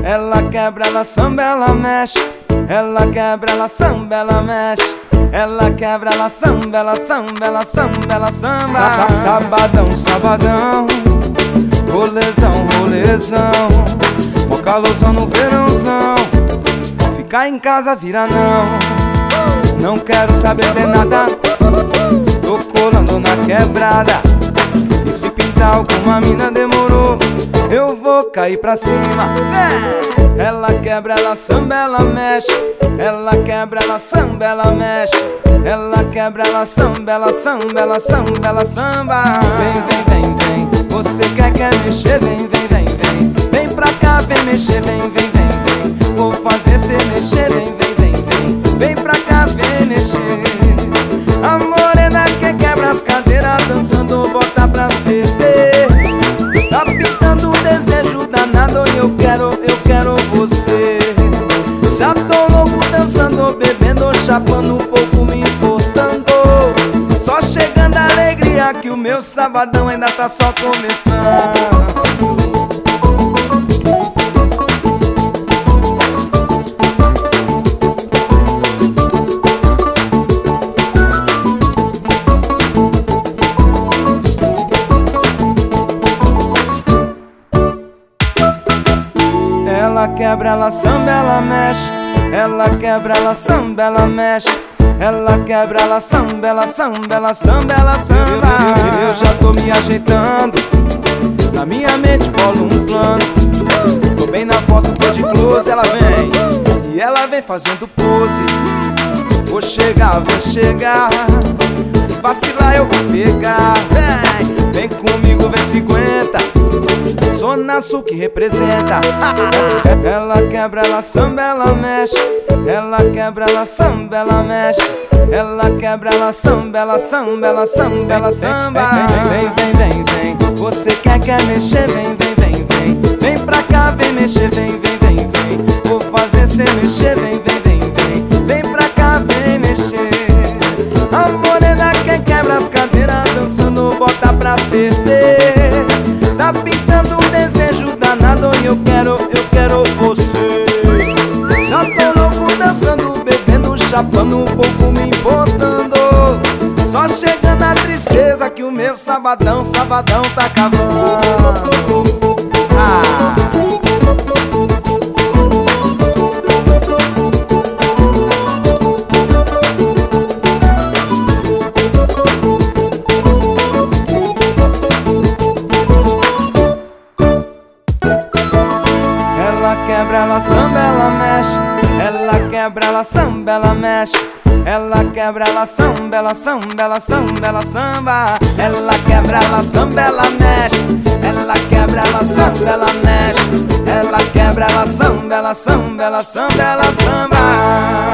Ela quebra, ela samba, ela mexe. Ela quebra, ela samba, ela mexe. Ela quebra, ela samba, ela samba, ela samba, ela samba. Sabadão, sabadão, rolezão, rolezão, mó calorzão no verãozão. Ficar em casa vira não quero saber de nada. Tô colando na quebrada, e se pintar alguma mina demorou, eu vou cair pra cima. Ela quebra, ela samba, ela mexe. Ela quebra, ela samba, ela mexe. Ela quebra, ela samba, ela samba, ela samba, ela samba. Vem, você quer mexer? Vem, vem pra cá, vem mexer, vem, vou fazer cê mexer, vem pra cá, vem mexer. A morena que quebra as cadeiras, dançando, bota pra ferver. Tá pintando um desejo danado e eu quero você. Já tô louco dançando, bebendo, chapando um pouco, me importando. Só chegando a alegria que o meu sabadão ainda tá só começando. Ela quebra, ela samba, ela mexe. Ela quebra, ela samba, ela mexe. Ela quebra, ela samba, ela samba, ela samba, ela samba. Eu já tô me ajeitando, na minha mente bolo um plano. Tô bem na foto, tô de close. Ela vem, e ela vem fazendo pose. Vou chegar, se vacilar eu vou pegar. Vem comigo, vem se aguenta, Zona Sul que representa. Ela quebra, ela samba, ela mexe. Ela quebra, ela samba, ela mexe. Ela quebra, ela samba, ela samba, ela samba, ela samba. Vem, você quer mexer? Vem pra cá, vem mexer, vem, vou fazer cê mexer, vem pra cá, vem mexer. A morena que quebra as cadeiras, dançando, bota pra ferver. Tá pintando um desejo danado e eu quero você. Já tô louco dançando, bebendo, chapando um pouco, me importando. Só chegando a tristeza que o meu sabadão tá acabando. Ela quebra, ela samba, ela mexe. Ela quebra, ela samba, ela mexe. Ela quebra, ela samba, ela samba, ela samba, ela samba. Ela quebra, ela samba, ela mexe. Ela quebra, ela samba, ela mexe. Ela quebra, ela samba, ela samba, ela samba, ela samba.